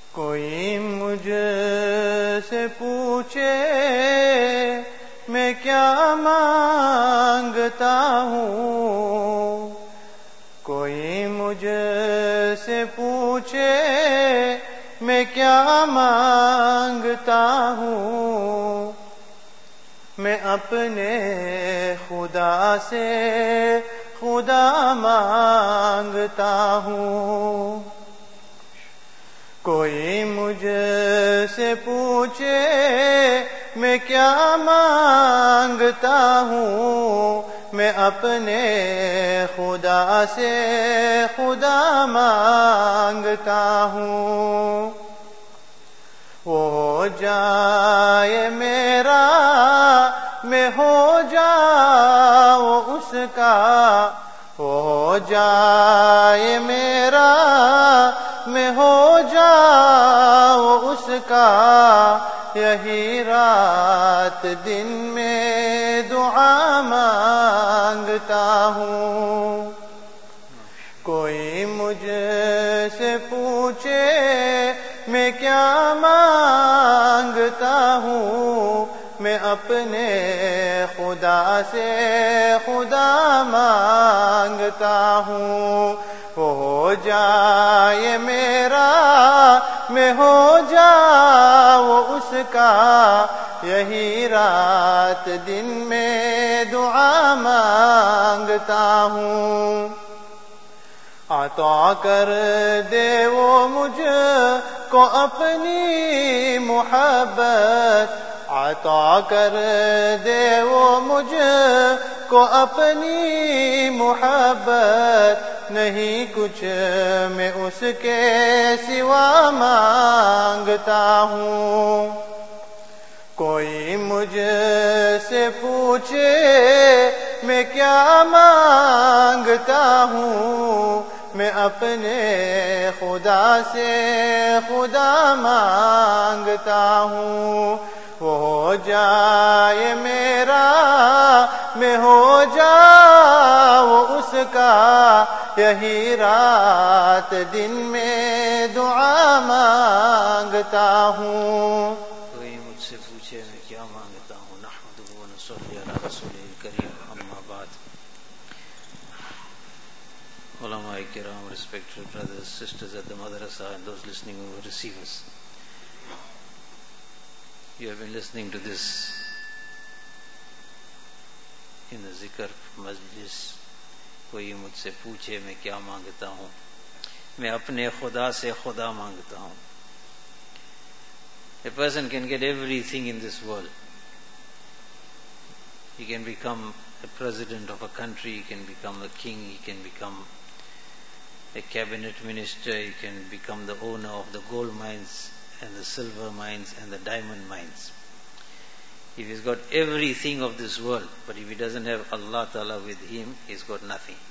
کوئی مجھ سے پوچھے میں کیا مانگتا ہوں، کوئی مجھ سے پوچھے میں کیا مانگتا ہوں، میں اپنے خدا سے خدا مانگتا ہوں۔ کوئی مجھ سے پوچھے میں کیا مانگتا ہوں، میں اپنے خدا سے خدا مانگتا ہوں۔ وہ ہو جائے میرا میں ہو جاؤ اس کا، وہ ہو جائے میرا میں ہو جاؤ اس کا، یہی رات دن میں دعا مانگتا ہوں۔ کوئی مجھ سے پوچھے میں کیا مانگتا ہوں، میں اپنے خدا سے خدا مانگتا ہوں۔ وہ ہو جائے میرا میں ہو جاؤ اس کا، یہی رات دن میں دعا مانگتا ہوں۔ عطا کر دے وہ مجھ کو اپنی محبت، عطا کر دے وہ مجھ کو اپنی محبت، نہیں کچھ میں اس کے سوا مانگتا ہوں۔ کوئی مجھ سے پوچھے میں کیا مانگتا ہوں، میں اپنے خدا سے خدا مانگتا ہوں۔ وہ ہو جائے میرا میں ہو جاؤ اس کا، یہی رات دن میں دعا مانگتا ہوں۔ کوئی مجھ سے پوچھے میں کیا مانگتا ہوں، نحمدہ و نصلی علی رسولہ الکریم، اما بعد۔ علماء کرام, respected brothers, sisters at the madrasa and those listening over receivers, you have been listening to this in the zikr majlis. کوئی مجھ سے پوچھے میں کیا مانگتا ہوں، میں اپنے خدا سے خدا مانگتا ہوں۔ A person can get everything in this world. He can become a president of a country, he can become a king, he can become a cabinet minister, he can become the owner of the gold mines and the silver mines and the diamond mines. If he's got everything of this world, but if he doesn't have Allah Ta'ala with him, he's got nothing.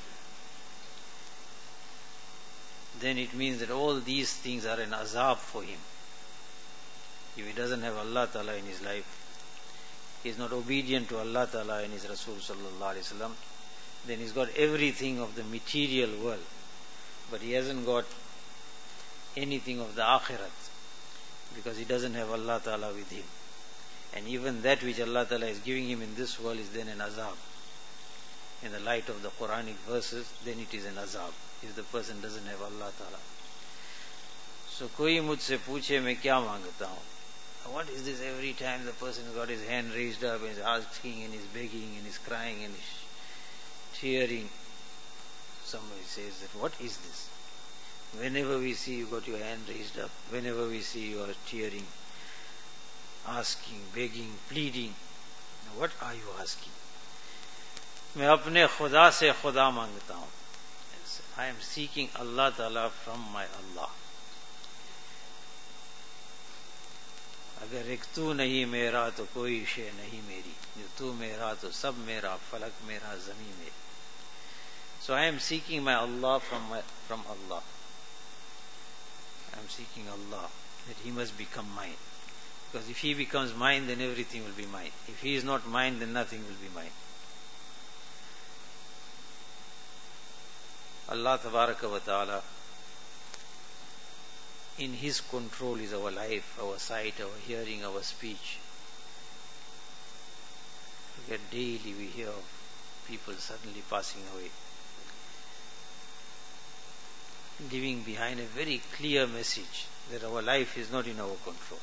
Then it means that all these things are an azab for him. If he doesn't have Allah Ta'ala in his life, he is not obedient to Allah Ta'ala and his Rasul Sallallahu Alaihi Wasallam, then he's got everything of the material world, but he hasn't got anything of the akhirat, because he doesn't have Allah Ta'ala with him. And even that which Allah Ta'ala is giving him in this world is then an azab. In the light of the Quranic verses, then it is an azab, if the person doesn't have Allah Ta'ala. So, کوئی مجھ سے پوچھے میں کیا مانگتا ہوں. What is this every time the person has got his hand raised up and is asking and is begging and is crying and is tearing? Somebody says that, what is this? Whenever we see you got your hand raised up, whenever we see you are tearing, asking, begging, pleading, what are you asking? میں اپنے خدا سے خدا مانگتا ہوں. I am seeking Allah Ta'ala from my Allah. اگر ایک تو نہیں میرا تو کوئی شے نہیں میری، جو تو میرا تو سب میرا، فلک میرا زمین میری. So I am seeking my Allah from Allah. I am seeking Allah, that He must become mine. Because if He becomes mine, then everything will be mine. If He is not mine, then nothing will be mine. Allah Tabaraka wa Ta'ala in His control is our life, our sight, our hearing, our speech. Yet daily we hear of people suddenly passing away, leaving behind a very clear message that our life is not in our control.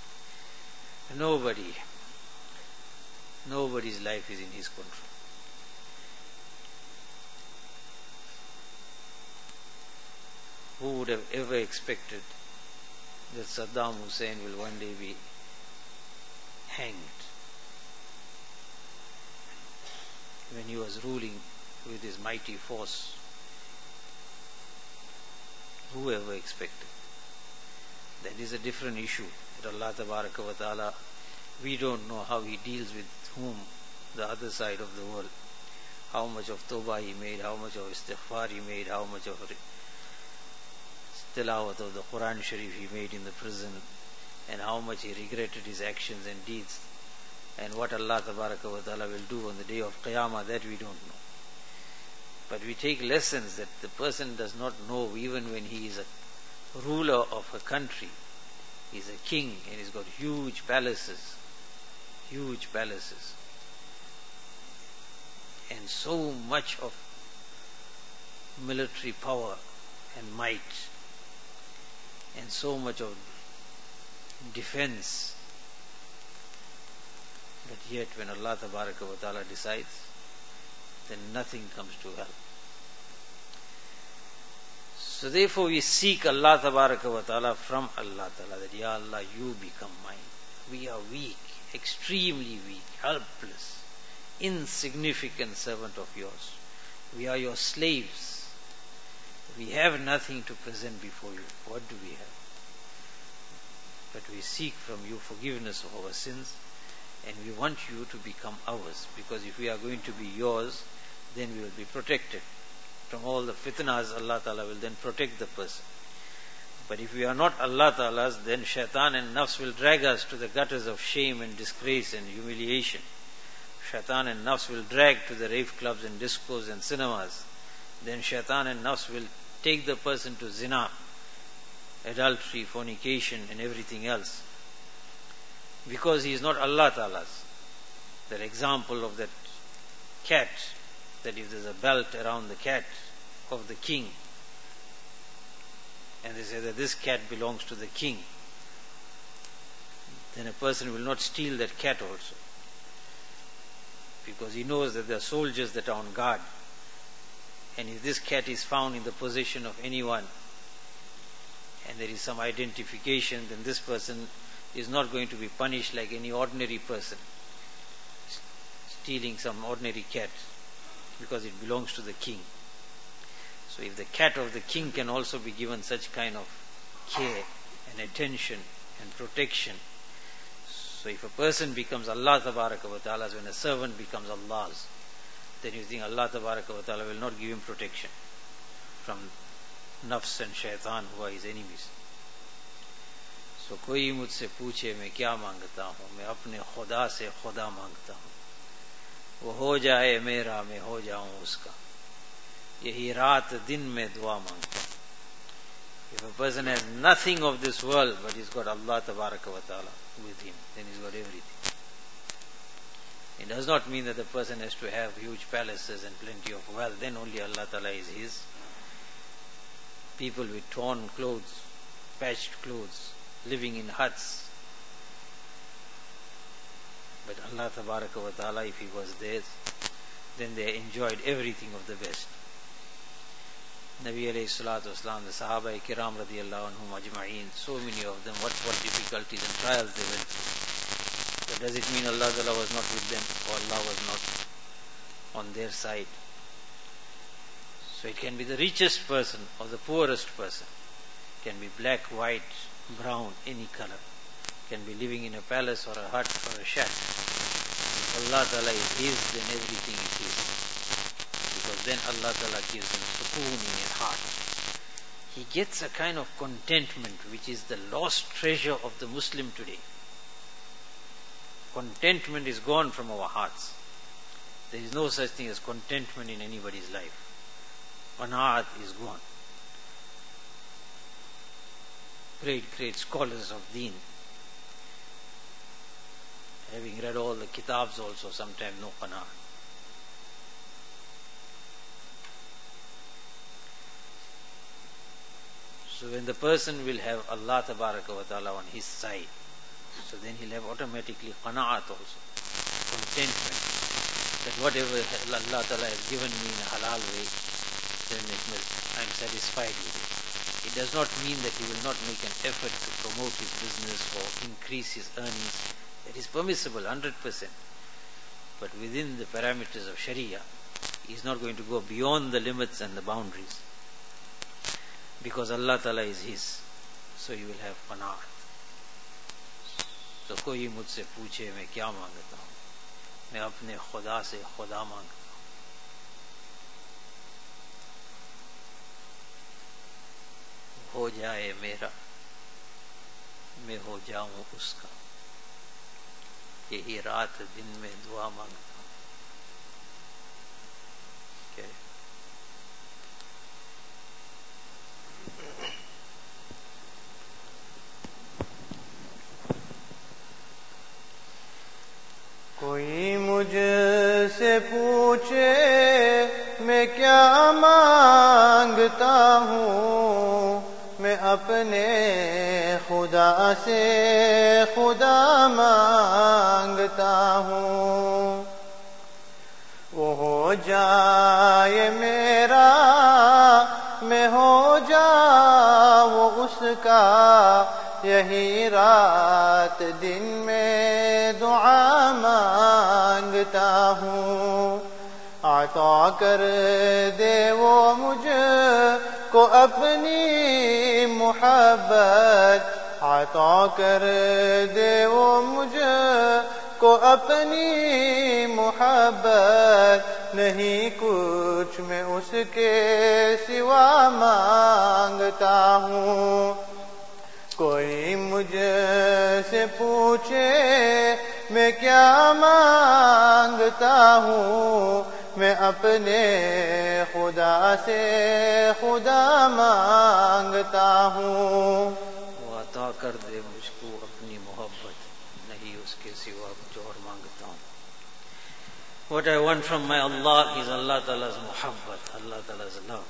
Nobody's life is in His control. Who would have ever expected that Saddam Hussein will one day be hanged when he was ruling with his mighty force? Who ever expected? That is a different issue. That Allah Tabaraka wa Ta'ala, we don't know how He deals with whom, the other side of the world. How much of tawbah He made, how much of istighfar He made, how much of tilawat of the Quran Sharif He made in the prison, and how much He regretted His actions and deeds, and what Allah Tabaraka wa Ta'ala will do on the day of Qiyamah, that we don't know. But we take lessons that the person does not know even when he is a ruler of a country. He is a king and he's got huge palaces, and so much of military power and might, and so much of defense. But yet when Allah Tabaraka wa Ta'ala decides, then nothing comes to help. So therefore we seek Allah Tabaraka wa Ta'ala from Allah Ta'ala, that Ya Allah, You become mine. We are weak, extremely weak, helpless, insignificant servant of Yours. We are Your slaves. We have nothing to present before You. What do we have? But we seek from You forgiveness of our sins, and we want You to become ours, because if we are going to be Yours, then we will be protected from all the fitnas. Allah Ta'ala will then protect the person. But if we are not Allah Ta'ala's, then shaitan and nafs will drag us to the gutters of shame and disgrace and humiliation. Shaitan and nafs will drag to the rave clubs and discos and cinemas. Then shaitan and nafs will take the person to zina, adultery, fornication and everything else, because he is not Allah Ta'ala's. That example of that cat, that if there's a belt around the cat of the king, and they say that this cat belongs to the king, then a person will not steal that cat also, because he knows that there are soldiers that are on guard, and if this cat is found in the possession of anyone and there is some identification, then this person is not going to be punished like any ordinary person stealing some ordinary cat, because it belongs to the king. So if the cat of the king can also be given such kind of care and attention and protection, so if a person becomes Allah Tabaraka wa Ta'ala's, when a servant becomes Allah's, then you think Allah Tabaraka wa Ta'ala will not give him protection from nafs and shaitan who are his enemies. So कोई मुझसे पूछे मैं क्या मांगता हूँ, मैं अपने खुदा से खुदा मांगता हूँ, वो हो जाए मेरा मैं हो जाऊं उसका, यही रात दिन में दुआ मांगता हूँ. If a person has nothing of this world but he's got Allah Tabaraka wa Ta'ala with him, then he's got everything. It does not mean that the person has to have huge palaces and plenty of wealth, then only Allah Ta'ala is his. People with torn clothes, patched clothes, living in huts. But Allah Tabaraka wa Ta'ala, if He was theirs, then they enjoyed everything of the best. Nabi alayhi salatu wasalam, the Sahaba kiram radiyallahu anhum ajma'een, so many of them, what difficulties and trials they went through. But does it mean Allah Ta'ala was not with them, or Allah was not on their side? So it can be the richest person or the poorest person. It can be black, white, brown, any color. It can be living in a palace or a hut or a shack. If Allah Ta'ala is His, then everything is His. Because then Allah Ta'ala gives him sukoon in his heart. He gets a kind of contentment which is the lost treasure of the Muslim today. Contentment is gone from our hearts. There is no such thing as contentment in anybody's life. Qanaat is gone. great scholars of deen, having read all the kitabs also, sometimes no qana'ah. So when the person will have Allah Tabaraka wa Ta'ala on his side, so then he'll have automatically qana'at also, contentment, that whatever Allah Ta'ala has given me in a halal way, then I'm satisfied with it. It does not mean that he will not make an effort to promote his business or increase his earnings. That is permissible, 100%. But within the parameters of Sharia, he is not going to go beyond the limits and the boundaries. Because Allah Ta'ala is his, so he will have qanaat. So کوئی مجھ سے پوچھے میں کیا مانگتا ہوں, میں اپنے خدا سے خدا مانگتا ہوں. ہو جائے میرا, میں ہو جاؤں اس کا, یہی رات دن میں دعا مانگتا ہوں. Okay. کوئی مجھ سے پوچھے میں کیا مانگتا ہوں, میں اپنے خدا سے خدا مانگتا ہوں. وہ ہو جائے میرا, میں ہو جاؤں اس کا, یہی رات دن میں دعا مانگتا ہوں. عطا کر دے وہ مجھ کو اپنی محبت, عطا کر دے وہ مجھ کو اپنی محبت. نہیں کچھ میں اس کے سوا مانگتا ہوں. کوئی مجھ سے پوچھے میں کیا مانگتا ہوں, میں اپنے خدا سے خدا مانگتا ہوں. وہ عطا کر دے مجھ کو اپنی محبت, نہیں اس کے سوا کچھ اور مانگتا ہوں. What I want from my Allah is Allah Ta'ala's muhabbat, Allah Ta'ala's love.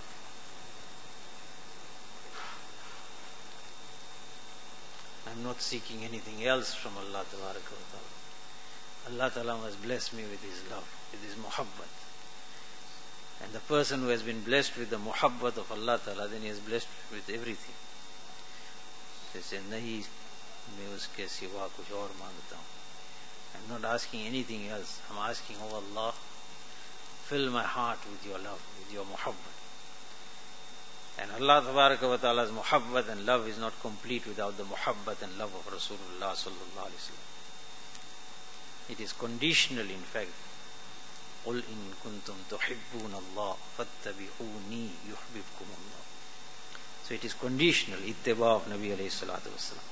I'm not seeking anything else from Allah Tabaraka wa Ta'ala. Allah Ta'ala must bless me with His love, with His muhabbat. And the person who has been blessed with the muhabbat of Allah Ta'ala, then he is blessed with everything. So he says, nahi, main uske siwa kuch aur mangta hu. I'm not asking anything else. I'm asking, oh Allah, fill my heart with your love, with your muhabbat. And Allah Tabaraka wa Ta'ala's muhabbat and love is not complete without the muhabbat and love of Rasulullah sallallahu alaihi wasallam. It is conditional, in fact. قُلْ إِن كُنْتُمْ تُحِبُّونَ اللَّهَ فَاتَّبِعُونِي يُحْبِبْكُمُ اللَّهُ. So it is conditional, ittiba of Nabi alayhi salatu wasalam.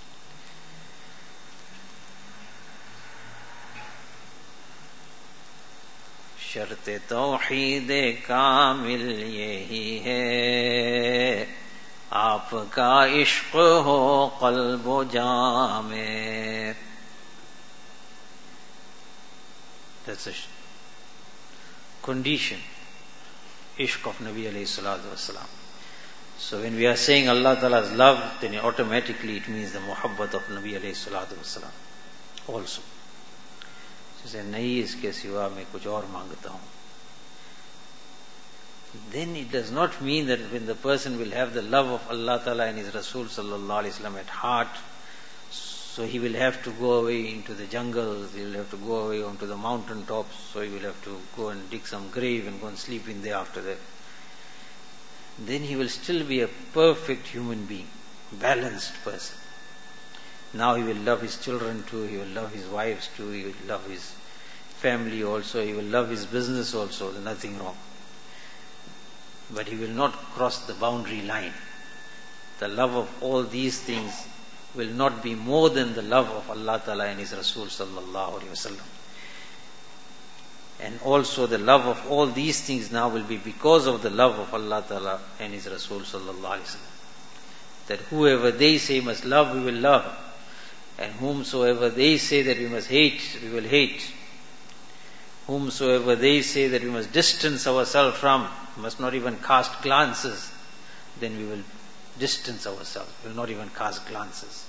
شرط توحید کامل یہی ہے, آپ کا عشق ہو قلب و جاں میں. That's a condition, ishq of Nabi alayhi salatu wasalam. So when we are saying Allah Ta'ala's love, then automatically it means the muhabbat of Nabi alayhi salatu wasalam also. So nahi iske siwa mein kuch aur mangta hu. Then it does not mean that when the person will have the love of Allah Ta'ala and His Rasul sallallahu alaihi wasallam at heart, so he will have to go away into the jungles, he will have to go away onto the mountain tops, so he will have to go and dig some grave and go and sleep in there after that. Then he will still be a perfect human being, balanced person. Now he will love his children too, he will love his wives too, he will love his family also, he will love his business also, there's nothing wrong. But he will not cross the boundary line. The love of all these things will not be more than the love of Allah Ta'ala and His Rasul sallallahu alaihi wasallam. And also the love of all these things now will be because of the love of Allah Ta'ala and His Rasul sallallahu alaihi wasallam. that whoever they say must love, we will love. And whomsoever they say that we must hate, we will hate. Whomsoever they say that we must distance ourselves from, must not even cast glances, then we will distance ourselves, we will not even cast glances.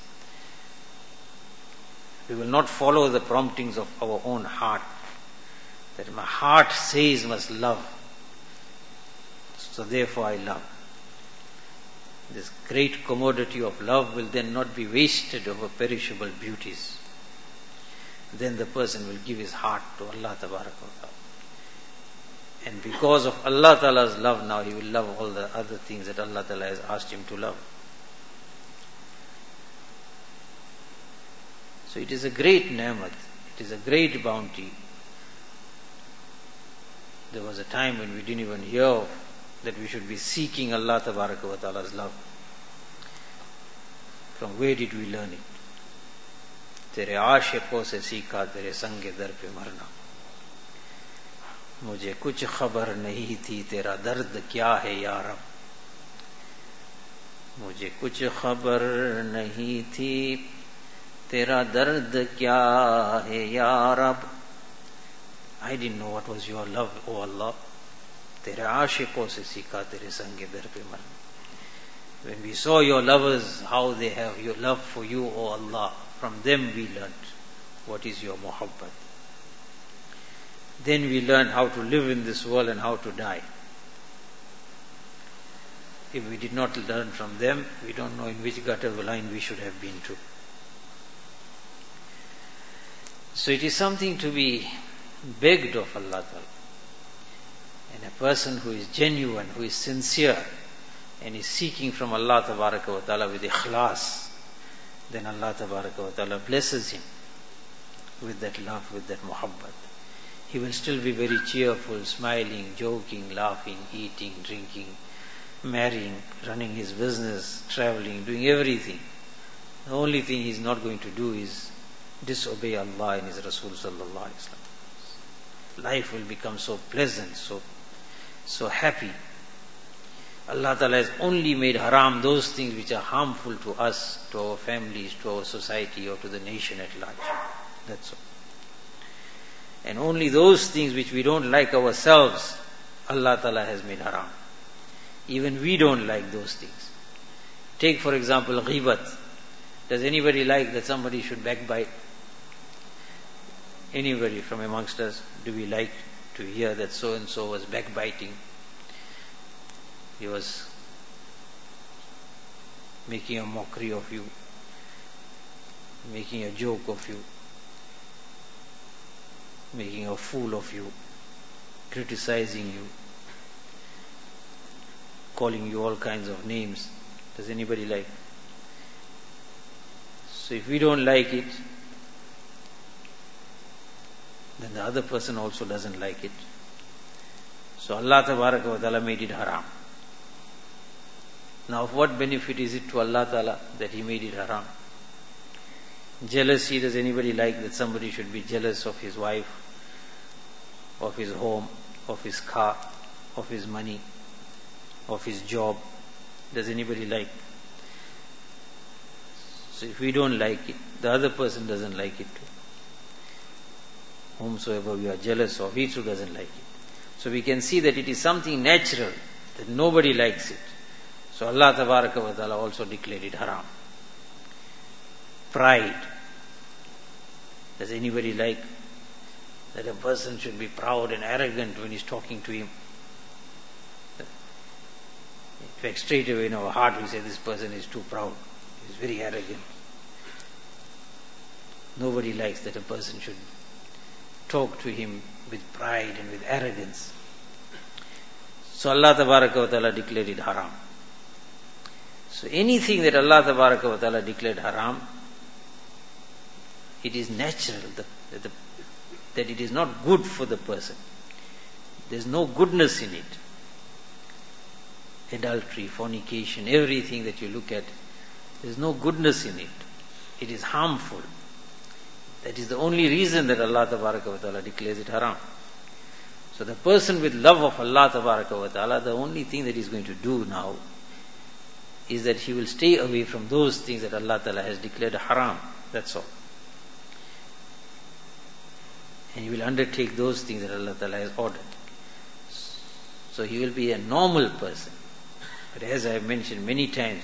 We will not follow the promptings of our own heart, that my heart says must love, so therefore I love. This great commodity of love will then not be wasted over perishable beauties. Then the person will give his heart to Allah Tabaraka wa Ta'ala. And because of Allah Ta'ala's love now, he will love all the other things that Allah Ta'ala has asked him to love. So it is a great ni'mat, it is a great bounty. There was a time when we didn't even hear of that we should be seeking Allah Tabaraka wa Ta'ala's love. From where did we learn it? तेरे आशिकों से सीखा तेरे संगे दर पे मरना. मुझे कुछ खबर नहीं थी तेरा दर्द क्या है या रब. मुझे कुछ खबर नहीं थी तेरा दर्द क्या है या रब. I didn't know what was your love, O Allah. तेरे आशिकों से सीखा तेरे संगे दर पे मरना. When we saw your lovers, how they have your love for you, O Allah, from them we learnt what is your muhabbat. Then we learn how to live in this world and how to die. If we did not learn from them, we don't know in which gutter line we should have been to. So it is something to be begged of Allah Ta'ala. And a person who is genuine, who is sincere, and is seeking from Allah Tabaraka wa Ta'ala with ikhlas, then Allah Tabaraka wa Ta'ala blesses him with that love, with that muhabbat. He will still be very cheerful, smiling, joking, laughing, eating, drinking, marrying, running his business, traveling, doing everything. The only thing he is not going to do is disobey Allah and His Rasul Sallallahu Alaihi Wasallam. Life will become so pleasant, so happy. Allah Ta'ala has only made haram those things which are harmful to us, to our families, to our society, or to the nation at large. That's all. And only those things which we don't like ourselves, Allah Ta'ala has made haram. Even we don't like those things. Take for example ghibat. Does anybody like that somebody should backbite? Anybody from amongst us, do we like to hear that so and so was backbiting? He was making a mockery of you, making a joke of you, making a fool of you, criticizing you, calling you all kinds of names. Does anybody like? So if we don't like it, then the other person also doesn't like it. So Allah Tabaraka wa Ta'ala made it haram. Now of what benefit is it to Allah Ta'ala that He made it haram? Jealousy, does anybody like that somebody should be jealous of his wife, of his home, of his car, of his money, of his job? Does anybody like? So if we don't like it, the other person doesn't like it too. Whomsoever we are jealous of, he too doesn't like it. So we can see that it is something natural, that nobody likes it. So Allah Tabaraka wa Ta'ala also declared it haram. Pride. Does anybody like that a person should be proud and arrogant when he's talking to him? In fact, straight away in our heart we say this person is too proud, he's very arrogant. Nobody likes that a person should talk to him with pride and with arrogance. So Allah Tabaraka wa Ta'ala declared it haram. So anything that Allah Tabaraka wa Ta'ala declared haram, it is natural that it is not good for the person. There is no goodness in it. Adultery, fornication, everything that you look at, there is no goodness in it. It is harmful. That is the only reason that Allah Tabaraka wa Ta'ala declares it haram. So the person with love of Allah Tabaraka wa Ta'ala, the only thing that he is going to do now is that he will stay away from those things that Allah Ta'ala has declared haram. That's all. And he will undertake those things that Allah Ta'ala has ordered. So he will be a normal person. But as I have mentioned many times,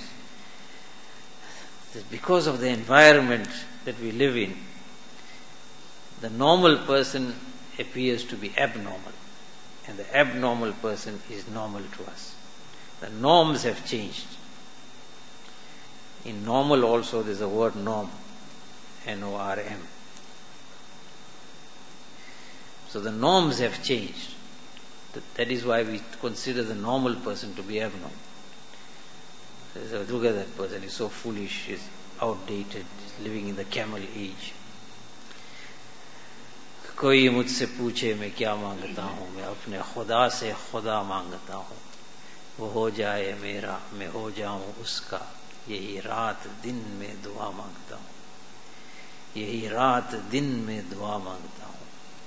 that because of the environment that we live in, the normal person appears to be abnormal. And the abnormal person is normal to us. The norms have changed. In normal also there is a word norm, N-O-R-M. So the norms have changed. That is why we consider the normal person to be abnormal. So look at that person, he's so foolish, he's outdated, he's living in the camel age. کوئی مجھ سے پوچھے میں کیا مانگتا ہوں, میں اپنے خدا سے خدا مانگتا ہوں. وہ ہو جائے میرا, میں ہو جاؤں اس کا, یہی رات دن میں دعا مانگتا ہوں, یہی رات دن میں دعا مانگتا ہوں.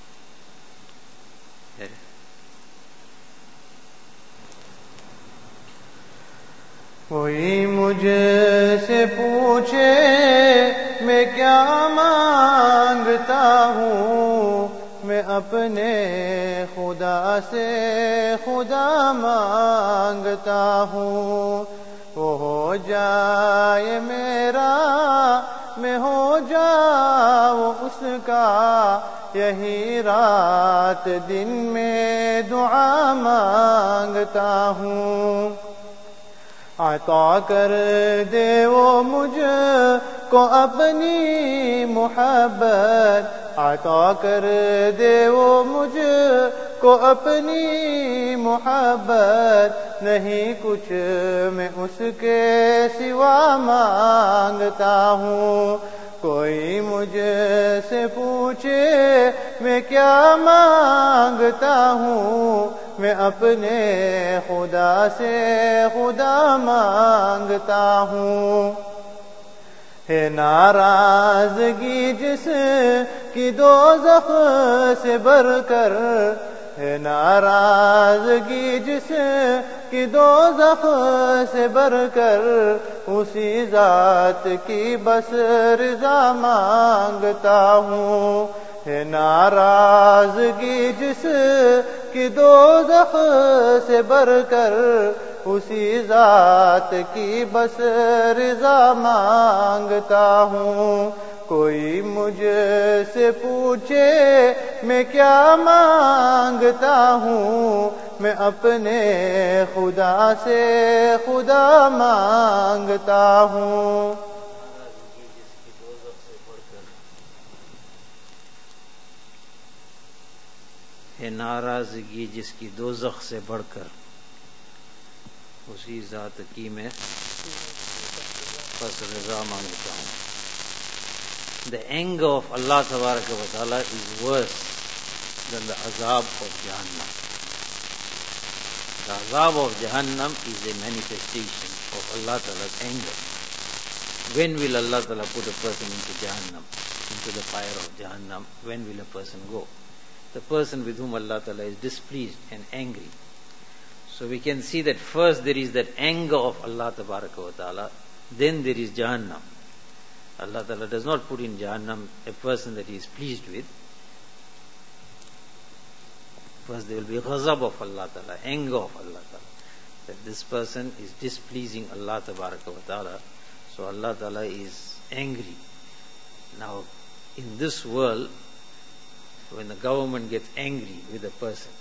کوئی مجھ سے پوچھے میں کیا مانگتا ہوں, میں اپنے خدا سے خدا مانگتا ہوں. وہ ہو جائے میرا, میں ہو جاؤں اس کا, یہی رات دن میں دعا مانگتا ہوں. عطا کر دے وہ مجھ کو اپنی محبت, عطا کر دے وہ مجھ کو اپنی محبت, نہیں کچھ میں اس کے سوا مانگتا ہوں. کوئی مجھ سے پوچھے میں کیا مانگتا ہوں, میں اپنے خدا سے خدا مانگتا ہوں. ہے ناراضگی جس کی دوزخ سے بڑھ کر, ہے ناراضگی جس کی دوزخ سے بڑھ کر, اسی ذات کی بس رضا مانگتا ہوں. ہے ناراضگی جس کی دوزخ سے بڑھ کر, اسی ذات کی بس رضا مانگتا ہوں. کوئی مجھ سے پوچھے میں کیا مانگتا ہوں, میں اپنے خدا سے خدا مانگتا ہوں. ہے ناراضگی جس کی دوزخ سے بڑھ کر, اسی ذات کی میں بس رضا مانگتا ہوں. The anger of Allah Tabaraka wa Ta'ala is worse than the azab of Jahannam. The azab of Jahannam is a manifestation of Allah Ta'ala's anger. When will Allah Ta'ala put a person into Jahannam, into the fire of Jahannam? When will a person go? The person with whom Allah Ta'ala is displeased and angry. So we can see that first there is that anger of Allah Tabaraka wa Ta'ala, then there is Jahannam. Allah Ta'ala does not put in Jahannam a person that He is pleased with. First there will be ghazab of Allah Ta'ala, anger of Allah Ta'ala, that this person is displeasing Allah Tabaraka wa Ta'ala. So Allah Ta'ala is angry. Now in this world, when the government gets angry with a person,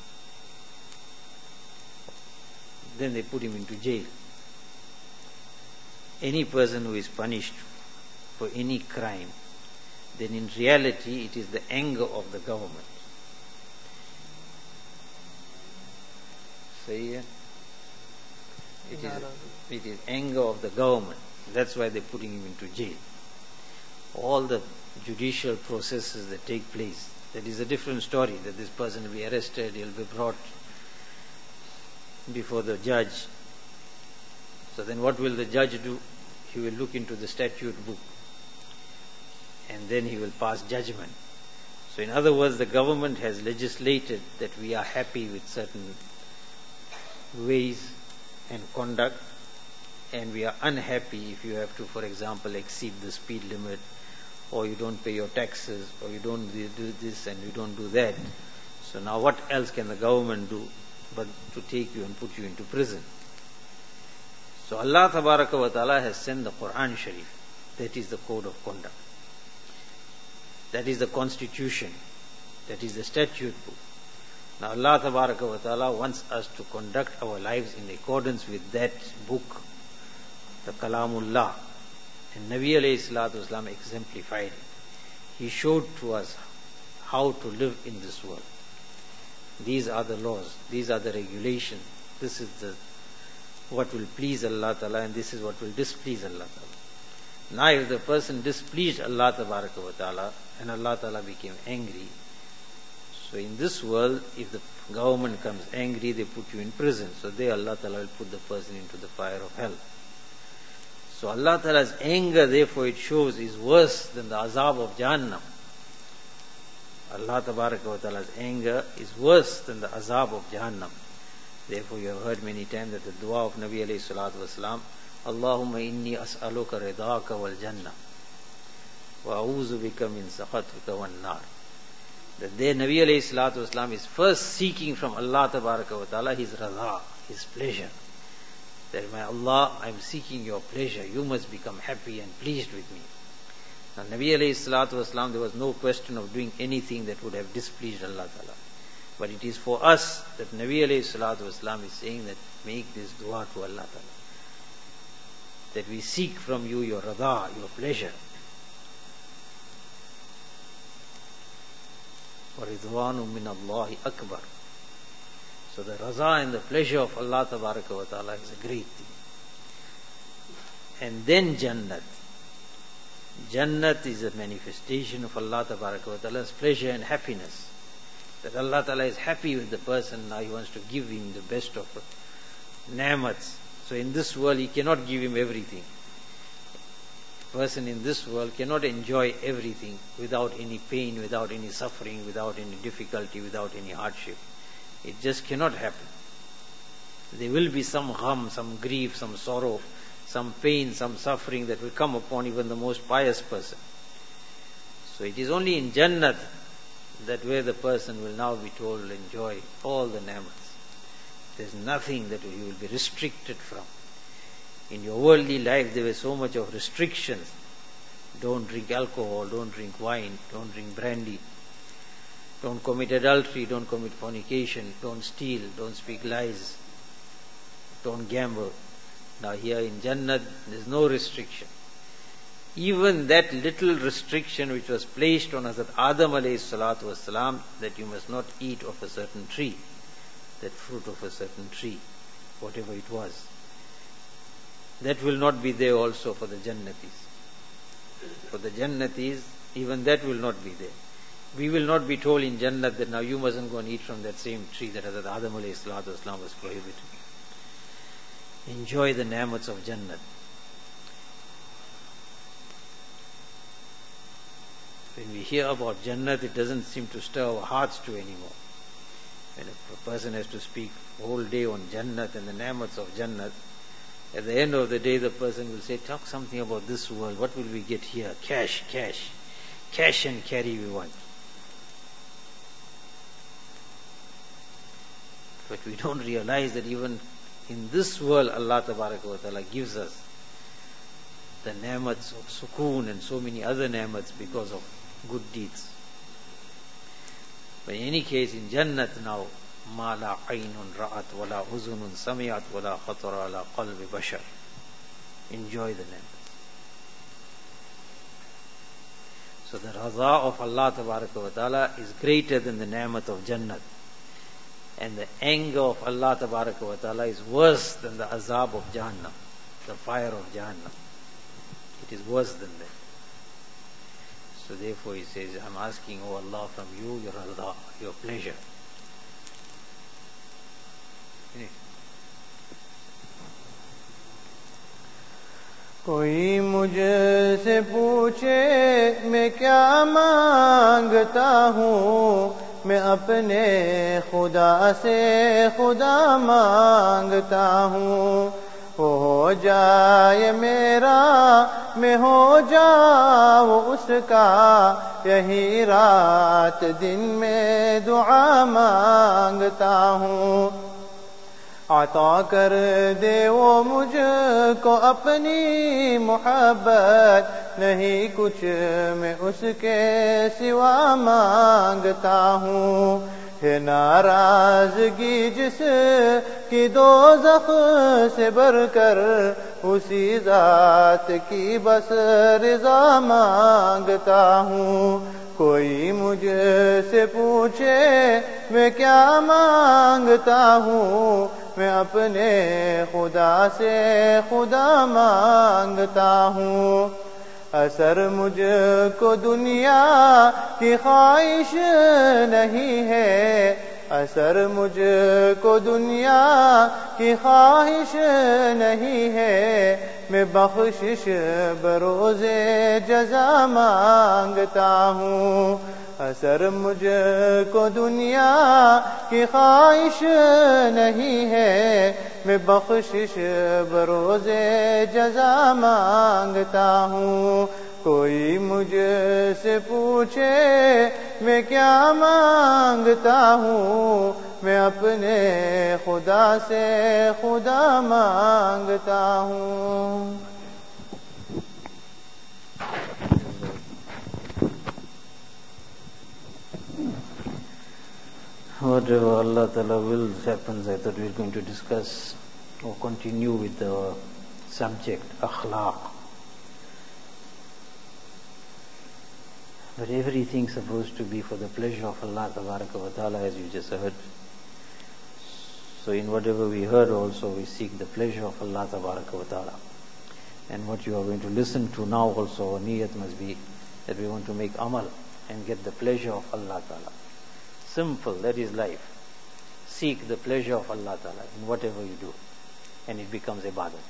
then they put him into jail. Any person who is punished for any crime, then in reality it is the anger of the government. It is anger of the government. That's why they're putting him into jail. All the judicial processes that take place, that is a different story, that this person will be arrested, he'll be brought before the judge. So then what will the judge do? He will look into the statute book and then he will pass judgment. So in other words, the government has legislated that we are happy with certain ways and conduct, and we are unhappy if you have to, for example, exceed the speed limit, or you don't pay your taxes, or you don't do this and you don't do that. So now what else can the government do but to take you and put you into prison? So Allah Tabaraka wa Ta'ala has sent the Quran Sharif. That is the code of conduct. That is the constitution. That is the statute book. Now Allah Tabaraka wa Ta'ala wants us to conduct our lives in accordance with that book, the Kalamullah. And Nabi alayhi salatu wasalam exemplified it. He showed to us how to live in this world. These are the laws, these are the regulations, this is what will please Allah Ta'ala, and this is what will displease Allah Ta'ala. Now if the person displeased Allah Tabaraka wa Ta'ala and Allah Ta'ala became angry, so in this world, if the government comes angry, they put you in prison. So there Allah Ta'ala will put the person into the fire of hell. So Allah Ta'ala's anger, therefore it shows, is worse than the azab of Jahannam. Allah Tabaraka wa Ta'ala's anger is worse than the azab of Jahannam. Therefore you have heard many times that the dua of Nabi alayhi salatu wasalam, Allahumma inni as'aluka ridaka wal jannah wa a'udhu bika min sakhatika wan nar. That there Nabi alayhi salatu wasalam is first seeking from Allah Tabaraka wa Ta'ala his radha, his pleasure. That my Allah, I am seeking your pleasure. You must become happy and pleased with me. Now Nabi alayhi salatu wasalam, there was no question of doing anything that would have displeased Allah Ta'ala. But it is for us that Nabi alayhi salatu wasalam is saying that make this dua to Allah Ta'ala. That we seek from you your radha, your pleasure. وَرِضْوَانُ مِنَ اللَّهِ أَكْبَرُ. So the raza and the pleasure of Allah Tabaraka wa Ta'ala is a great thing. And then Jannat. Jannat is a manifestation of Allah Tabaraka wa Ta'ala's pleasure and happiness. That Allah Ta'ala is happy with the person, now He wants to give him the best of ni'mats. So in this world He cannot give him everything. A person in this world cannot enjoy everything without any pain, without any suffering, without any difficulty, without any hardship. It just cannot happen. There will be some gham, some grief, some sorrow, some pain, some suffering that will come upon even the most pious person. So it is only in Jannat that where the person will now be told to enjoy all the ni'mats. There is nothing that you will be restricted from. In your worldly life there was so much of restrictions. Don't drink alcohol, don't drink wine, don't drink brandy. Don't commit adultery, don't commit fornication, don't steal, don't speak lies, don't gamble. Now here in Jannat, there is no restriction. Even that little restriction which was placed on Hazrat Adam alayhi salatu wasalam, that you must not eat of a certain tree, that fruit of a certain tree, whatever it was, that will not be there also for the Jannatis. For the Jannatis, even that will not be there. We will not be told in Jannat that now you mustn't go and eat from that same tree that Hazrat Adam alayhi salatu wasalam was prohibited. Enjoy the ni'mats of Jannat. When we hear about Jannat, it doesn't seem to stir our hearts to anymore. When a person has to speak whole day on Jannat and the ni'mats of Jannat, at the end of the day the person will say, talk something about this world. What will we get here? Cash, cash. Cash and carry we want. But we don't realize that even in this world Allah Tabaraka wa Ta'ala gives us the ni'mats of sukoon and so many other ni'mats because of good deeds. But in any case, in Jannat now, ma la aynun ra'at wa la uzunun sami'at wa la khatara ala qalbi bashar. Enjoy the ni'mats. So the raza of Allah Tabaraka wa Ta'ala is greater than the ni'mat of Jannat. And the anger of Allah Tabaraka wa Ta'ala is worse than the azab of Jahannam, the fire of Jahannam. It is worse than that. So therefore he says, I'm asking, O Allah, from you your radha, your pleasure. कोई मुझसे पूछे मैं क्या मांगता हूँ, मैं अपने खुदा से खुदा मांगता हूँ। वो हो जाए मेरा, मैं हो जाऊं उसका, यही रात दिन में दुआ मांगता हूँ। अता कर दे वो मुझको अपनी मोहब्बत, नहीं कुछ मैं उसके सिवा मांगता हूँ। है नाराजगी जिस की दोज़ख से बढ़कर, उसी जात की बस रिज़ा मांगता हूँ। कोई मुझसे पूछे मैं क्या मांगता हूँ, मैं अपने खुदा से खुदा मांगता हूँ। असर मुझको दुनिया की ख्वाहिश नहीं है, असर मुझको दुनिया की ख्वाहिश नहीं है। मैं बख्शिश बरोज़े जज़ा मांगता हूँ। असर मुझको दुनिया की ख्वाहिश नहीं है, मैं बख्शिश बरोज़े जज़ा मांगता हूँ। कोई मुझसे पूछे मैं क्या मांगता हूँ, मैं अपने खुदा से खुदा मांगता हूँ। Whatever Allah Ta'ala wills happens, I thought we were going to discuss or continue with the subject, akhlaq. But everything supposed to be for the pleasure of Allah Ta'ala, as you just heard. So in whatever we heard also, we seek the pleasure of Allah Ta'ala. And what you are going to listen to now also, our niyat must be that we want to make amal and get the pleasure of Allah Ta'ala. Simple, that is life. Seek the pleasure of Allah Ta'ala in whatever you do, and it becomes ibadat.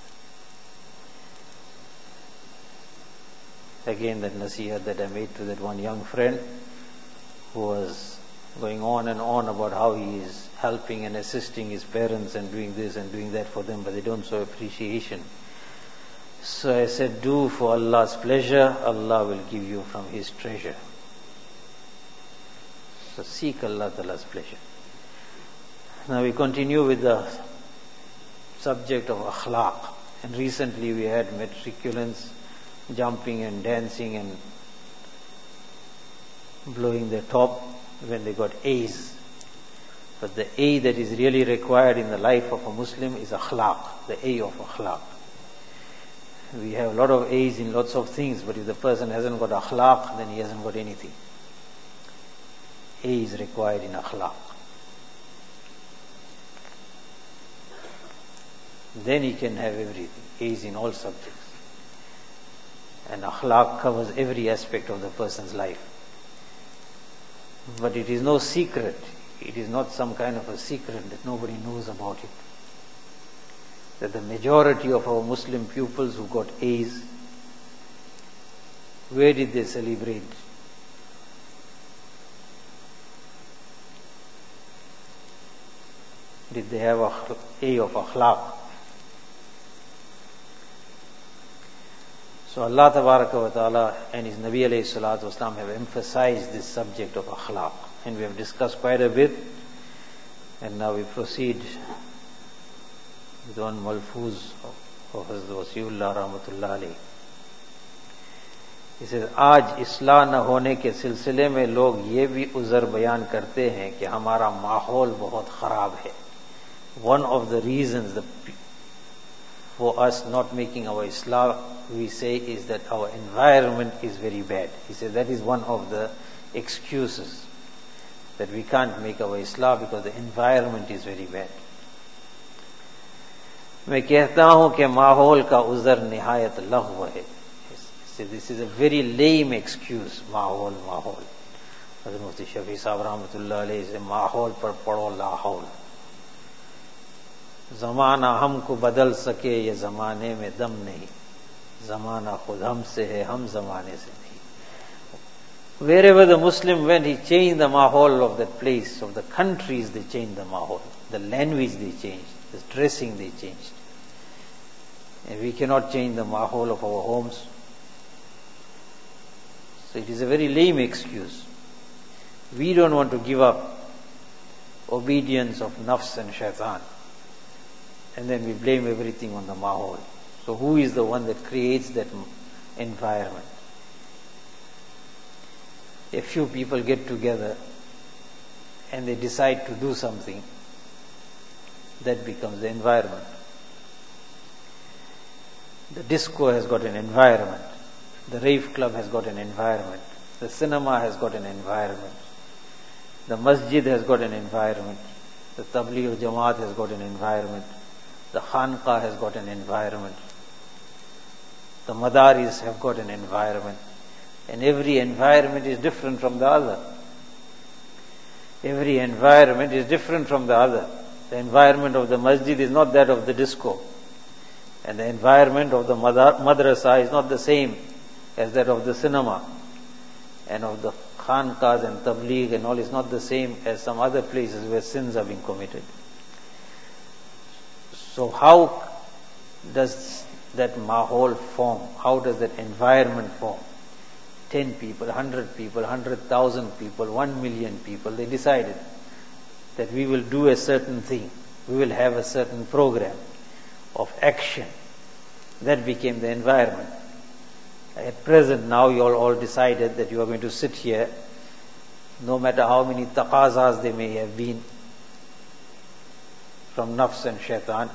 Again, that nasihat that I made to that one young friend who was going on and on about how he is helping and assisting his parents and doing this and doing that for them, but they don't show appreciation. So I said, do for Allah's pleasure, Allah will give you from His treasure. So seek Allah Ta'ala's pleasure. Now we continue with the subject of akhlaq. And recently we had matriculants jumping and dancing and blowing their top when they got A's. But the A that is really required in the life of a Muslim is akhlaq, the A of akhlaq. We have a lot of A's in lots of things, but if the person hasn't got akhlaq, then he hasn't got anything. A is required in akhlaq. Then he can have everything. A is in all subjects. And akhlaq covers every aspect of the person's life. But it is no secret. It is not some kind of a secret that nobody knows about it. That the majority of our Muslim pupils who got A's, where did they celebrate? Did they have a A of akhlaq? So Allah Tabaraka wa Ta'ala and His Nabi alayhi salatu wasalam have emphasized this subject of akhlaq. And we have discussed quite a bit. And now we proceed with one malfuz of Hazrat Wasiullah Rahmatullah alayhi. He says, आज इस्लाह न होने के सिलसिले में लोग ये भी उज़र बयान करते हैं कि हमारा माहौल बहुत खराब है. One of the reasons for us not making our Islah, we say, is that our environment is very bad. He said that is one of the excuses, that we can't make our Islah because the environment is very bad. मैं कहता हूं कि माहौल का उज़र निहायत लग़्व है. This is a very lame excuse. माहौल माहौल. हज़रत मुफ्ती शफी साहब रहमतुल्लाह अलैहि से माहौल पर पढ़ो लाहौल. ज़माना हमको बदल सके ये ज़माने में दम नहीं. ज़माना खुद हमसे है, हम ज़माने से नहीं. Wherever the Muslim went, he changed the mahol of that place, of the countries. They changed the mahol, the language they changed, the dressing they changed. And we cannot change the mahol of our homes. So it is a very lame excuse. We don't want to give up obedience of nafs and shaitan. And then we blame everything on the mahol. So who is the one that creates that environment? A few people get together and they decide to do something. That becomes the environment. The disco has got an environment. The rave club has got an environment. The cinema has got an environment. The masjid has got an environment. The tabligh jamaat has got an environment. The khanqah has got an environment. The madaris have got an environment. And every environment is different from the other. Every environment is different from the other. The environment of the masjid is not that of the disco. And the environment of the madrasa is not the same as that of the cinema. And of the khanqahs and tabligh and all is not the same as some other places where sins are being committed. So how does that mahol form? How does that environment form? 10 people, 100 people, 100,000 people, 1 million people, they decided that we will do a certain thing. We will have a certain program of action. That became the environment. At present, now you all decided that you are going to sit here, no matter how many taqazas they may have been from nafs and shaitan,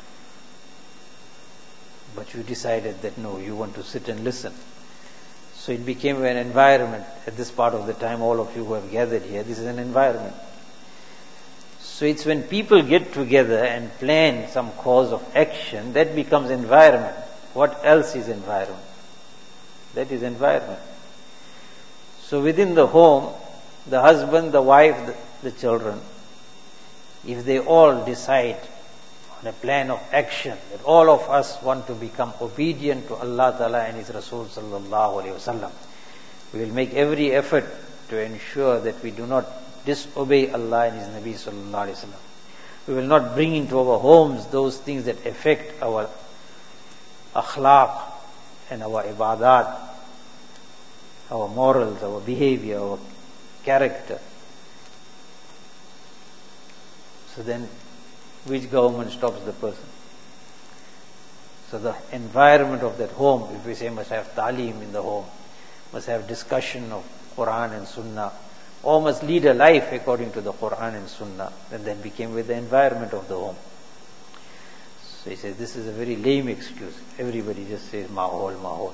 but you decided that no, you want to sit and listen. So it became an environment. At this part of the time, all of you who have gathered here, this is an environment. So it's when people get together and plan some cause of action, that becomes environment. What else is environment? That is environment. So within the home, the husband, the wife, the children, if they all decide on a plan of action, that all of us want to become obedient to Allah Ta'ala and His Rasul Sallallahu Alaihi Wasallam, we will make every effort to ensure that we do not disobey Allah and His Nabi Sallallahu Alaihi Wasallam. We will not bring into our homes those things that affect our akhlaq and our ibadat, our morals, our behavior, our character. So then, which government stops the person? So the environment of that home, if we say must have ta'aleem in the home, must have discussion of Quran and Sunnah, or must lead a life according to the Quran and Sunnah, then that became with the environment of the home. So he says, this is a very lame excuse. Everybody just says, mahol, mahol.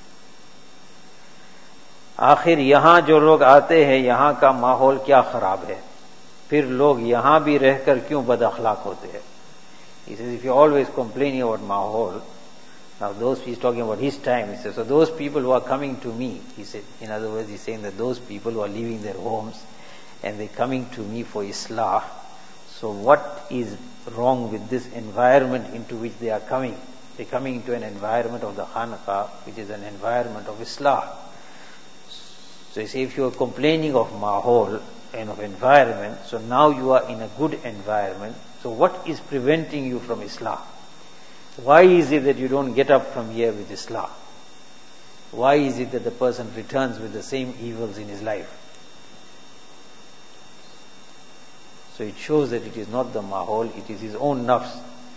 आखिर यहाँ जो लोग आते हैं यहाँ का माहौल क्या खराब है, फिर लोग यहाँ भी रहकर क्यों बद अखलाक होते हैं. He says, if you're always complaining about mahol, now he's talking about his time, he says, so those people who are coming to me, he said, in other words, he's saying that those people who are leaving their homes and they're coming to me for islah, so what is wrong with this environment into which they are coming? They're coming into an environment of the khanqah, which is an environment of islah. So you say, if you are complaining of mahol and of environment, so now you are in a good environment, so what is preventing you from islah? Why is it that you don't get up from here with islah? Why is it that the person returns with the same evils in his life? So it shows that it is not the mahol, it is his own nafs.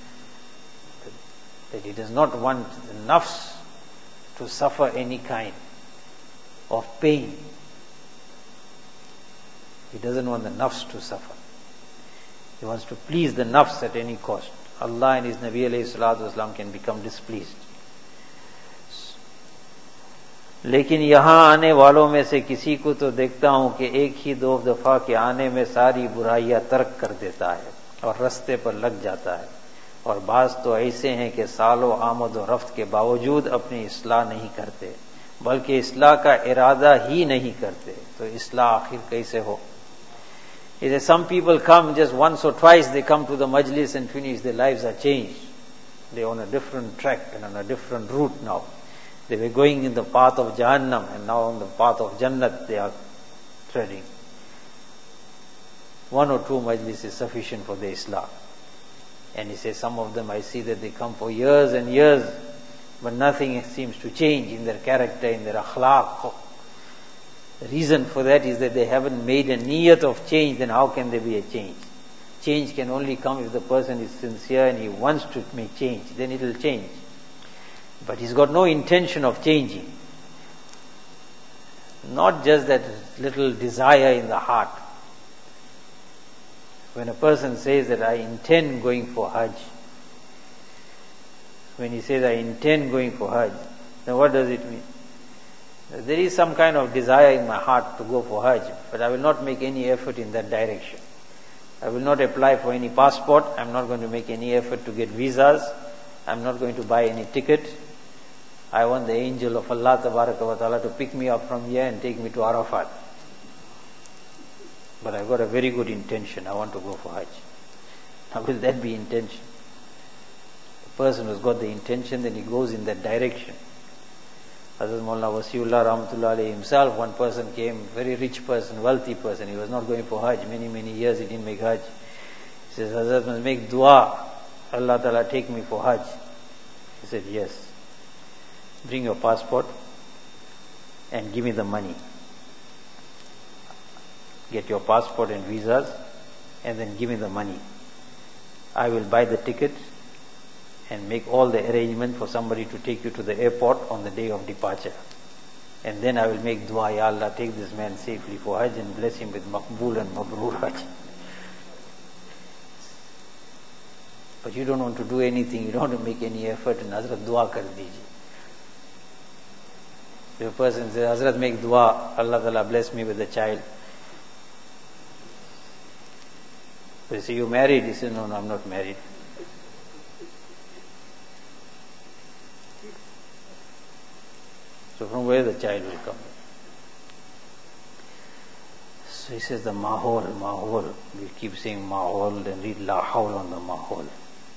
That he does not want the nafs to suffer any kind of pain. He doesn't want the nafs to suffer. He wants to please the nafs at any cost. Allah and His Nabi alayhi salatu wasalam can become displeased. लेकिन यहाँ आने वालों में से किसी को तो देखता हूँ कि एक ही दो दफा के आने में सारी बुराइयां तर्क कर देता है और रास्ते पर लग जाता है, और बाज तो ऐसे हैं कि सालों आमद और रफ्त के बावजूद अपनी इस्लाह नहीं करते, बल्कि इस्लाह का इरादा ही नहीं करते, तो इस्लाह आखिर कैसे हो. He says, some people come just once or twice, they come to the majlis and finish, their lives are changed. They're on a different track and on a different route now. They were going in the path of Jahannam and now on the path of Jannat they are treading. One or two majlis is sufficient for the Islah. And he says, some of them I see that they come for years and years, but nothing seems to change in their character, in their akhlaq. The reason for that is that they haven't made a niyat of change. Then how can there be a change? Change can only come if the person is sincere and he wants to make change. Then it will change. But he's got no intention of changing. Not just that little desire in the heart. When a person says that I intend going for Hajj, when he says I intend going for Hajj, then what does it mean? There is some kind of desire in my heart to go for Hajj, but I will not make any effort in that direction. I will not apply for any passport. I'm not going to make any effort to get visas. I'm not going to buy any ticket. I want the angel of Allah Tabaraka wa Ta'ala to pick me up from here and take me to Arafat. But I've got a very good intention. I want to go for Hajj. Now will that be intention? The person who's got the intention, then he goes in that direction. Hazrat Maulana Wasiullah Rahmatullah Alayhi himself, one person came, very rich person, wealthy person. He was not going for Hajj. Many years he didn't make Hajj. He says, Hazrat must make dua. Allah Ta'ala take me for Hajj. He said, yes. Bring your passport and give me the money. Get your passport and visas and then give me the money. I will buy the ticket and make all the arrangement for somebody to take you to the airport on the day of departure. And then I will make dua, Ya Allah, take this man safely for Hajj and bless him with Maqbool and Mabrur Hajj. But you don't want to do anything, you don't want to make any effort, and Hazrat dua kar diji. If a person says, Hazrat make dua, Allah Ta'ala bless me with a child. So you say, you married? He says, no, I'm not married. So from where the child will come? So he says the mahol. We keep saying mahol and read la hawl on the mahol.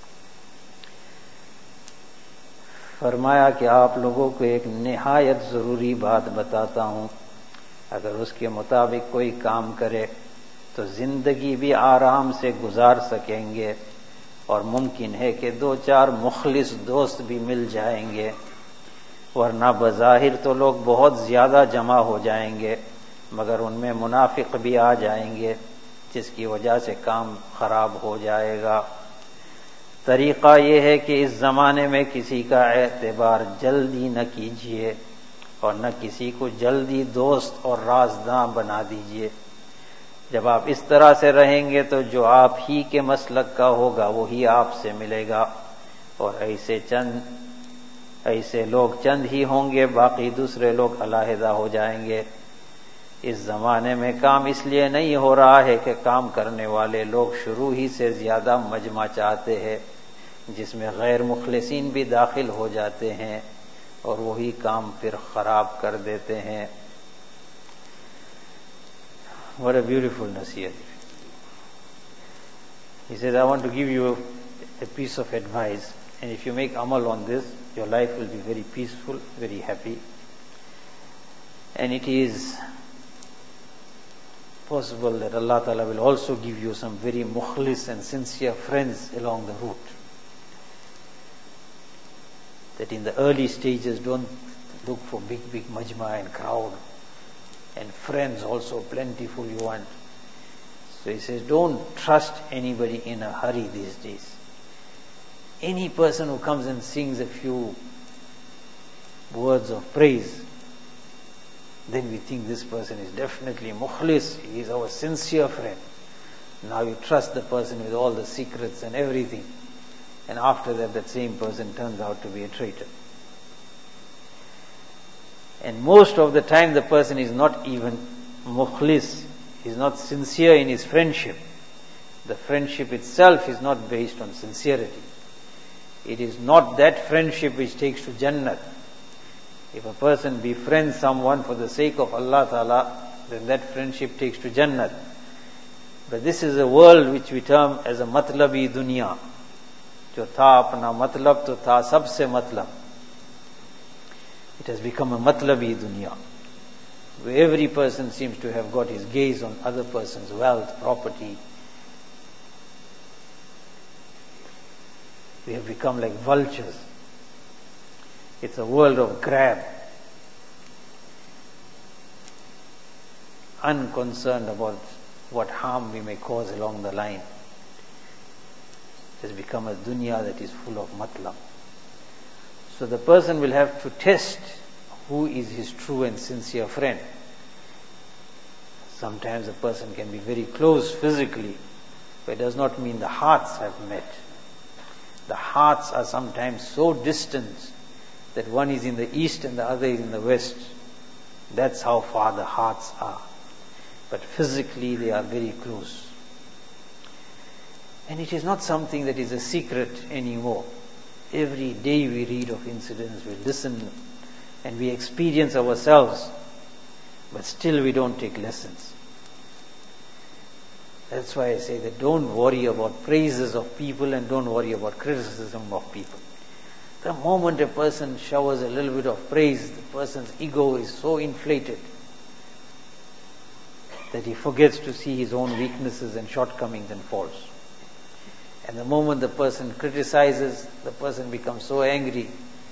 फरमाया कि आप लोगों को एक निहायत ज़रूरी बात बताता हूँ, अगर उसके मुताबिक कोई काम करे तो जिंदगी भी आराम से गुजार सकेंगे और मुमकिन है कि 2-4 मुखलिस दोस्त भी मिल जाएंगे, वरना बज़ाहिर तो लोग बहुत ज्यादा जमा हो जाएंगे मगर उनमें मुनाफिक भी आ जाएंगे जिसकी वजह से काम खराब हो जाएगा। तरीका ये है कि इस जमाने में किसी का एतबार जल्दी न कीजिए और न किसी को जल्दी दोस्त और राज़दां बना दीजिए। जब आप इस तरह से रहेंगे तो जो आप ही के मसलक का होगा वही आपसे मिलेगा और ऐसे लोग चंद ही होंगे, बाकी दूसरे लोग अलहदा हो जाएंगे। इस जमाने में काम इसलिए नहीं हो रहा है कि काम करने वाले लोग शुरू ही से ज्यादा मजमा चाहते हैं जिसमें गैर मुखलिसीन भी दाखिल हो जाते हैं और वही काम फिर खराब कर देते हैं। What a beautiful nasiyat. He says, I want to give you a piece of advice, and if you make amal on this, your life will be very peaceful, very happy. And it is possible that Allah Ta'ala will also give you some very mukhlis and sincere friends along the route. That in the early stages, don't look for big majma and crowd. And friends also plentiful you want. So he says, don't trust anybody in a hurry these days. Any person who comes and sings a few words of praise, then we think this person is definitely mukhlis, he is our sincere friend. Now you trust the person with all the secrets and everything. And after that, that same person turns out to be a traitor. And most of the time the person is not even mukhlis, is not sincere in his friendship. The friendship itself is not based on sincerity. It is not that friendship which takes to Jannat. If a person befriends someone for the sake of Allah Ta'ala, then that friendship takes to Jannat. But this is a world which we term as a matlabi dunya. Jo tha apna matlab to tha sabse matlab. It has become a matlabi dunya, where every person seems to have got his gaze on other person's wealth, property. We have become like vultures. It's a world of grab. Unconcerned about what harm we may cause along the line. It has become a dunya that is full of matlab. So the person will have to test who is his true and sincere friend. Sometimes a person can be very close physically, but it does not mean the hearts have met. The hearts are sometimes so distant that one is in the east and the other is in the west. That's how far the hearts are. But physically they are very close. And it is not something that is a secret anymore. Every day we read of incidents, we listen and we experience ourselves, but still we don't take lessons. That's why I say that don't worry about praises of people and don't worry about criticism of people. The moment a person showers a little bit of praise, the person's ego is so inflated that he forgets to see his own weaknesses and shortcomings and faults. And the moment the person criticizes, the person becomes so angry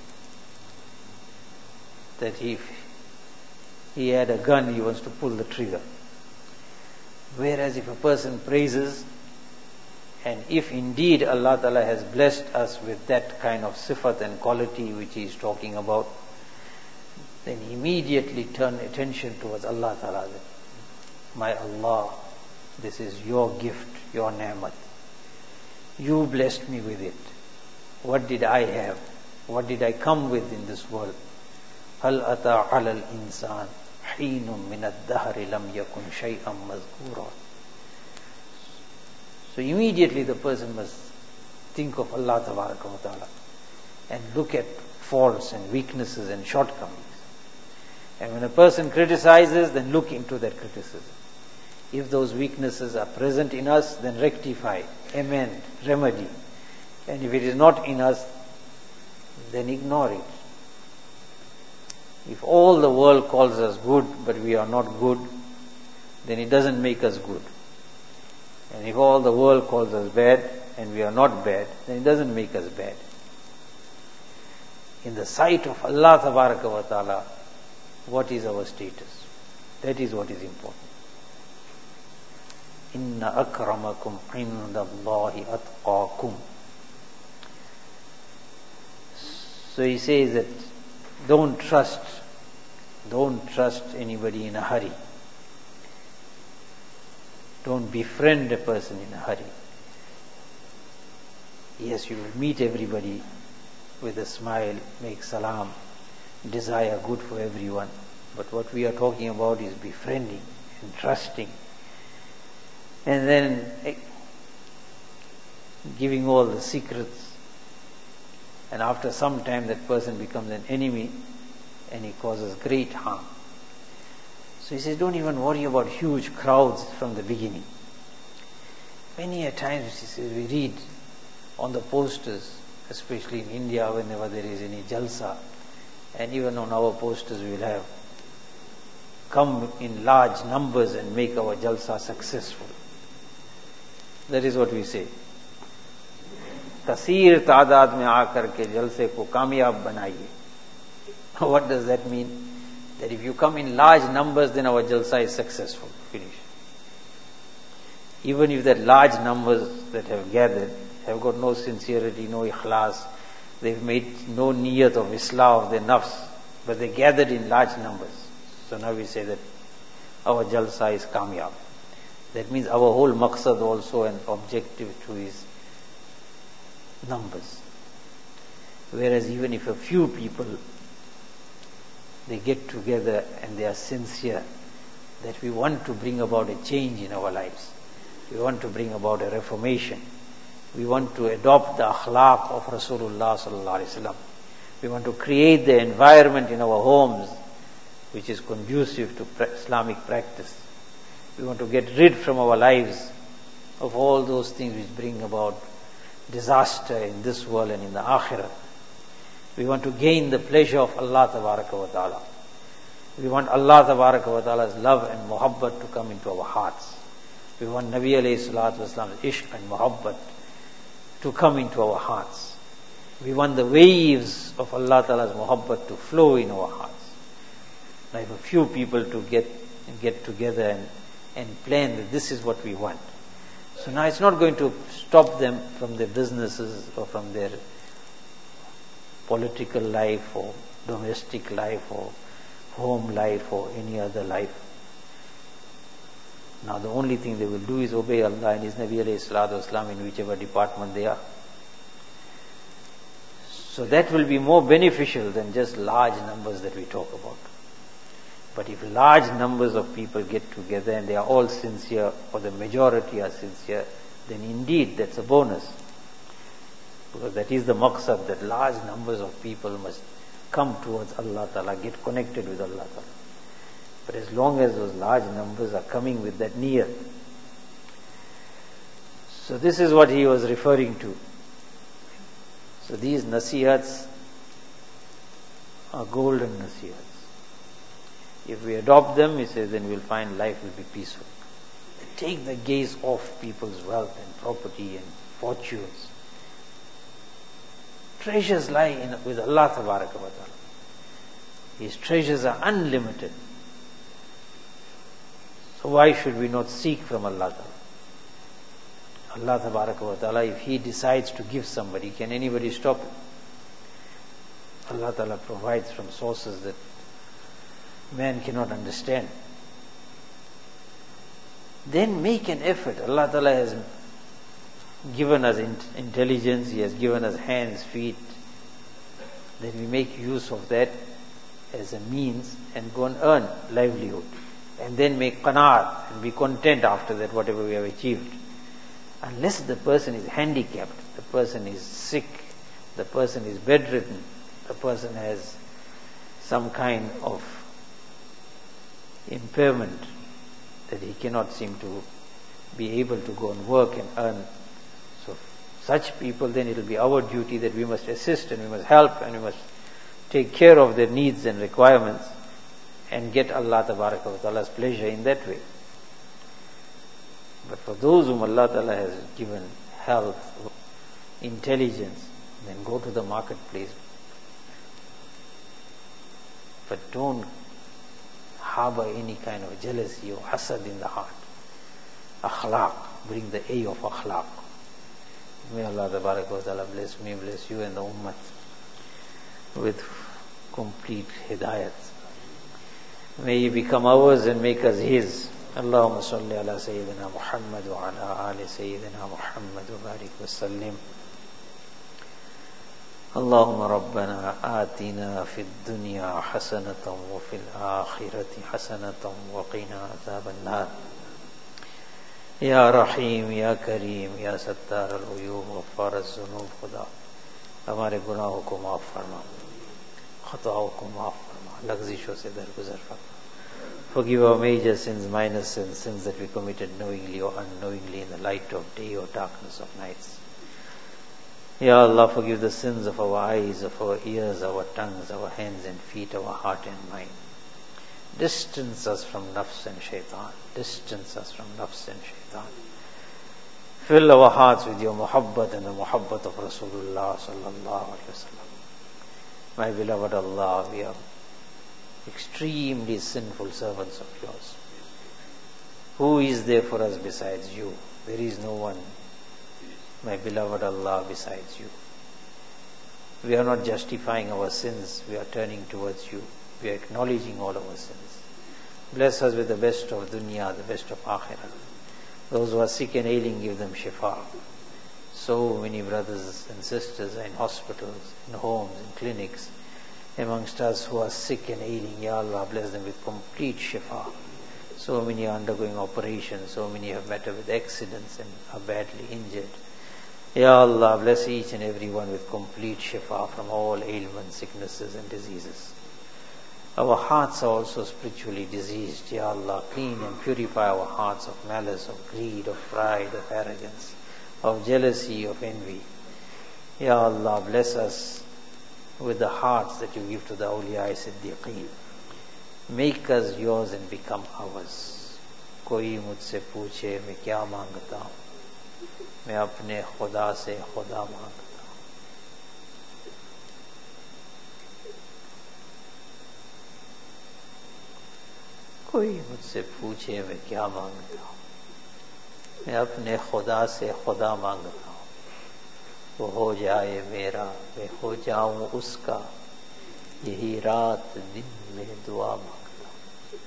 that if he had a gun, he wants to pull the trigger. Whereas if a person praises, and if indeed Allah Ta'ala has blessed us with that kind of sifat and quality which he is talking about, then immediately turn attention towards Allah Ta'ala. My Allah, this is your gift, your ni'mat. You blessed me with it. What did I have? What did I come with in this world? هل أتى على الإنسان حين من الدهر لم يكن شيئا مذكورا. So immediately the person must think of Allah Ta'ala and look at faults and weaknesses and shortcomings. And when a person criticizes, then look into that criticism. If those weaknesses are present in us, then rectify, amend, remedy. And if it is not in us, then ignore it. If all the world calls us good, but we are not good, then it doesn't make us good. And if all the world calls us bad, and we are not bad, then it doesn't make us bad. In the sight of Allah Tabaraka wa Ta'ala, what is our status? That is what is important. Inna akramakum indallahi atqakum. So he says that don't trust anybody in a hurry. Don't befriend a person in a hurry. Yes, you will meet everybody with a smile, make salam, desire good for everyone. But what we are talking about is befriending and trusting. And then giving all the secrets. And after some time that person becomes an enemy and he causes great harm. So he says, don't even worry about huge crowds from the beginning. Many a times, he says, we read on the posters, especially in India whenever there is any jalsa, and even on our posters we will have, come in large numbers and make our jalsa successful. That is what we say. कसीर तादाद में आकर के जलसे को कामयाब बनाइए. What does that mean? That if you come in large numbers, then our jalsa is successful. Finish. Even if that large numbers that have gathered have got no sincerity, no ikhlas, they've made no niyat of islah of their nafs, but they gathered in large numbers. So now we say that our jalsa is kamyab. That means our whole maqsad also and objective too is numbers. Whereas even if a few people, they get together and they are sincere, that we want to bring about a change in our lives. We want to bring about a reformation. We want to adopt the akhlaq of Rasulullah sallallahu alaihi wasallam. We want to create the environment in our homes which is conducive to Islamic practice. We want to get rid from our lives of all those things which bring about disaster in this world and in the akhirah. We want to gain the pleasure of Allah Tabaraka wa Ta'ala. We want Allah Tabaraka wa Ta'ala's love and muhabbat to come into our hearts. We want Nabi alayhi salatu wasalam's ishq and muhabbat to come into our hearts. We want the waves of Allah Ta'ala's muhabbat to flow in our hearts. Like a few people to get together and plan that this is what we want. So now it's not going to stop them from their businesses or from their political life or domestic life or home life or any other life. Now the only thing they will do is obey Allah and His Nabi alayhi salatu wasalam in whichever department they are. So that will be more beneficial than just large numbers that we talk about. But if large numbers of people get together and they are all sincere, or the majority are sincere, then indeed that's a bonus. Because that is the maqsad, that large numbers of people must come towards Allah Ta'ala, get connected with Allah Ta'ala. But as long as those large numbers are coming with that niyyah. So this is what he was referring to. So these nasihats are golden nasihats. If we adopt them, he says, then we'll find life will be peaceful. They take the gaze off people's wealth and property and fortunes. Treasures lie with Allah Tabaraka wa Ta'ala. His treasures are unlimited. So why should we not seek from Allah Ta'ala? Allah Tabaraka wa Ta'ala, if He decides to give somebody, can anybody stop it? Allah Ta'ala provides from sources that man cannot understand. Then make an effort. Allah Ta'ala has given us intelligence, He has given us hands, feet. Then we make use of that as a means and go and earn livelihood. And then make qanaat and be content after that, whatever we have achieved. Unless the person is handicapped, the person is sick, the person is bedridden, the person has some kind of impairment that he cannot seem to be able to go and work and earn. So such people, then it will be our duty that we must assist and we must help and we must take care of their needs and requirements and get Allah Tabaraka wa Ta'ala's pleasure in that way. But for those whom Allah Ta'ala has given health, intelligence, then go to the marketplace. But don't harbor any kind of jealousy or hasad in the heart. Akhlaq, bring the A of akhlaq. May Allah Tabaraka wa Ta'ala bless me, bless you and the ummah with complete hidayat. May He become ours and make us His. Allahumma salli ala Sayyidina Muhammad wa ala ali Sayyidina Muhammad wa barik wa sallim. Allahumma Rabbana atina fid dunya hasanatan wa fil akhirati hasanatan wa qina adhaban nar. Ya Rahim, Ya Kareem, Ya Sattar al-Uyub, Ghaffar al-Zunub, Khuda, हमारे गुनाहों को माफ फरमा, खताओं को माफ फरमा, लग़ज़िशों से दरगुज़र फरमा. Forgive our major sins, minor sins, sins that we committed knowingly or unknowingly in the light of day or darkness of nights. Ya Allah, forgive the sins of our eyes, of our ears, our tongues, our hands and feet, our heart and mind. Distance us from nafs and shaitan. Distance us from nafs and shaitan. Fill our hearts with your muhabbat and the muhabbat of Rasulullah sallallahu alaihi wasallam. My beloved Allah, we are extremely sinful servants of yours. Who is there for us besides you? There is no one, my beloved Allah, besides you. We are not justifying our sins, we are turning towards you. We are acknowledging all our sins. Bless us with the best of dunya, the best of akhirah. Those who are sick and ailing, give them shifa. So many brothers and sisters are in hospitals, in homes, in clinics, amongst us who are sick and ailing. Ya Allah, bless them with complete shifa. So many are undergoing operations, so many have met with accidents and are badly injured. Ya Allah, bless each and every one with complete shifa from all ailments, sicknesses and diseases. Our hearts are also spiritually diseased. Ya Allah, clean and purify our hearts of malice, of greed, of pride, of arrogance, of jealousy, of envy. Ya Allah, bless us with the hearts that you give to the awliya siddiqeen. Make us yours and become ours. कोई मुझसे पूछे मैं क्या मांगता हूँ, मैं अपने खुदा से खुदा मांगता हूँ. کوئی مجھ سے پوچھے میں کیا مانگتا ہوں، میں اپنے خدا سے خدا مانگتا ہوں، وہ ہو جائے میرا میں ہو جاؤں اس کا، یہی رات دن میں دعا مانگتا ہوں۔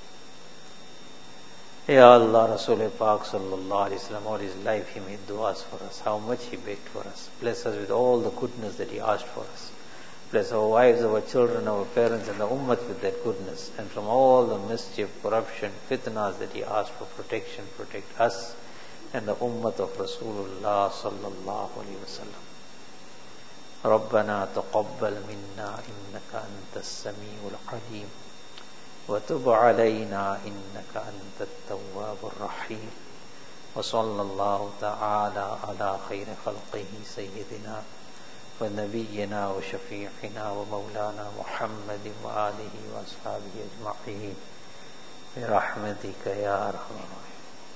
Ya Allah, Rasul Pak sallallahu alaihi wasallam, all his life he made du'as for us. How much he begged for us. Bless us with all the goodness that he asked for us. Bless our wives, our children, our parents and the ummah with that goodness. And from all the mischief, corruption, fitnas that he asked for protection, protect us and the ummah of Rasulullah sallallahu alaihi wasallam. ربنا تقبل منا إنك أنت السميع العليم وتب علينا إنك أنت التواب الرحيم وصلى الله تعالى على خير خلقه سيدنا ونبينا وشفيعنا ومولانا محمد وآله وأصحابه أجمعين برحمتك يا أرحم الراحمين.